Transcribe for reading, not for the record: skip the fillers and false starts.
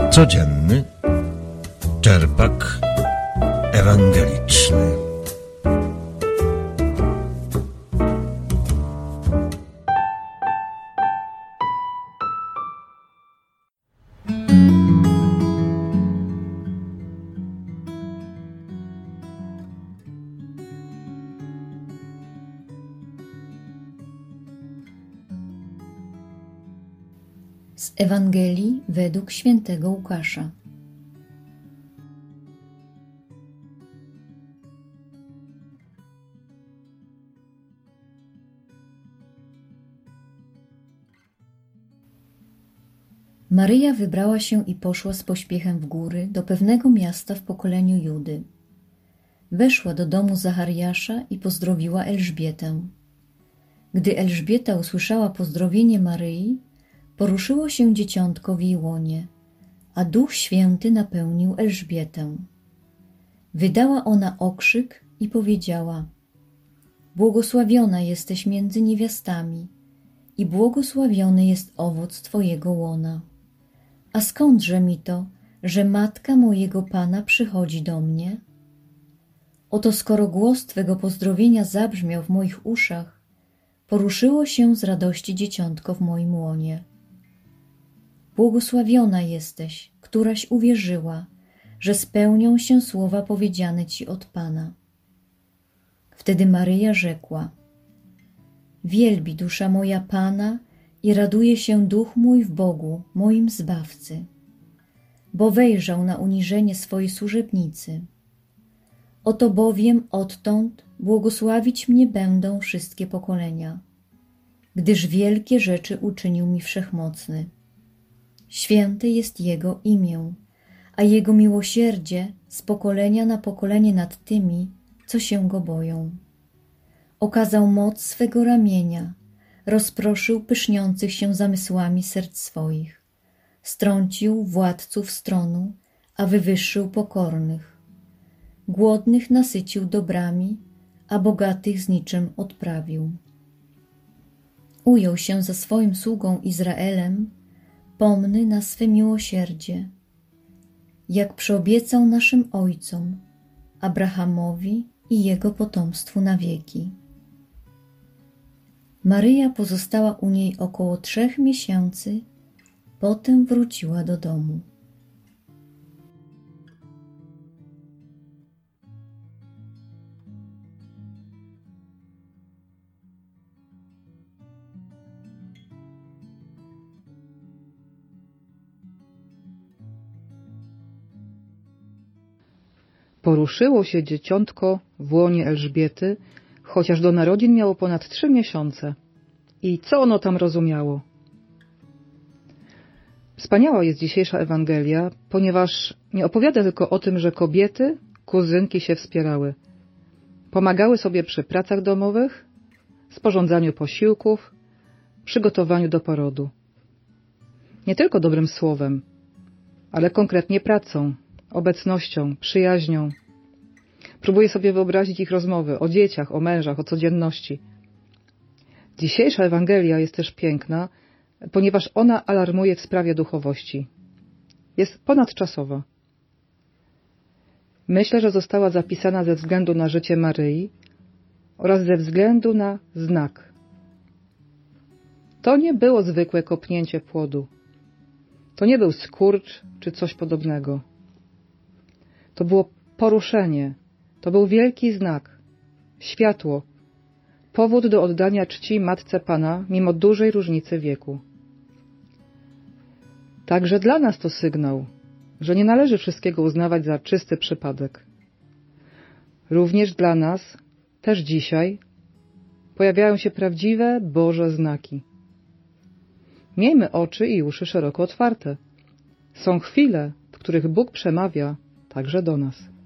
Codzienny czerpak ewangeliczny. Z Ewangelii według świętego Łukasza. Maryja wybrała się i poszła z pośpiechem w góry do pewnego miasta w pokoleniu Judy. Weszła do domu Zachariasza i pozdrowiła Elżbietę. Gdy Elżbieta usłyszała pozdrowienie Maryi, poruszyło się dzieciątko w jej łonie, a Duch Święty napełnił Elżbietę. Wydała ona okrzyk i powiedziała: Błogosławiona jesteś między niewiastami i błogosławiony jest owoc Twojego łona. A skądże mi to, że matka mojego Pana przychodzi do mnie? Oto skoro głos Twego pozdrowienia zabrzmiał w moich uszach, poruszyło się z radości dzieciątko w moim łonie. Błogosławiona jesteś, któraś uwierzyła, że spełnią się słowa powiedziane Ci od Pana. Wtedy Maryja rzekła: Wielbi dusza moja Pana i raduje się duch mój w Bogu, moim Zbawcy, bo wejrzał na uniżenie swojej służebnicy. Oto bowiem odtąd błogosławić mnie będą wszystkie pokolenia, gdyż wielkie rzeczy uczynił mi Wszechmocny. Święte jest Jego imię, a Jego miłosierdzie z pokolenia na pokolenie nad tymi, co się Go boją. Okazał moc swego ramienia, rozproszył pyszniących się zamysłami serc swoich, strącił władców stronu, a wywyższył pokornych. Głodnych nasycił dobrami, a bogatych z niczym odprawił. Ujął się za swoim sługą Izraelem, pomny na swe miłosierdzie, jak przyobiecał naszym ojcom, Abrahamowi i jego potomstwu na wieki. Maryja pozostała u niej około 3 miesięcy, potem wróciła do domu. Poruszyło się dzieciątko w łonie Elżbiety, chociaż do narodzin miało ponad 3 miesiące. I co ono tam rozumiało? Wspaniała jest dzisiejsza Ewangelia, ponieważ nie opowiada tylko o tym, że kobiety, kuzynki się wspierały. Pomagały sobie przy pracach domowych, sporządzaniu posiłków, przygotowaniu do porodu. Nie tylko dobrym słowem, ale konkretnie pracą, obecnością, przyjaźnią. Próbuję sobie wyobrazić ich rozmowy o dzieciach, o mężach, o codzienności. Dzisiejsza Ewangelia jest też piękna, ponieważ ona alarmuje w sprawie duchowości. Jest ponadczasowa. Myślę, że została zapisana ze względu na życie Maryi oraz ze względu na znak. To nie było zwykłe kopnięcie płodu. To nie był skurcz czy coś podobnego. To było poruszenie, to był wielki znak, światło, powód do oddania czci Matce Pana mimo dużej różnicy wieku. Także dla nas to sygnał, że nie należy wszystkiego uznawać za czysty przypadek. Również dla nas, też dzisiaj, pojawiają się prawdziwe Boże znaki. Miejmy oczy i uszy szeroko otwarte. Są chwile, w których Bóg przemawia także do nas.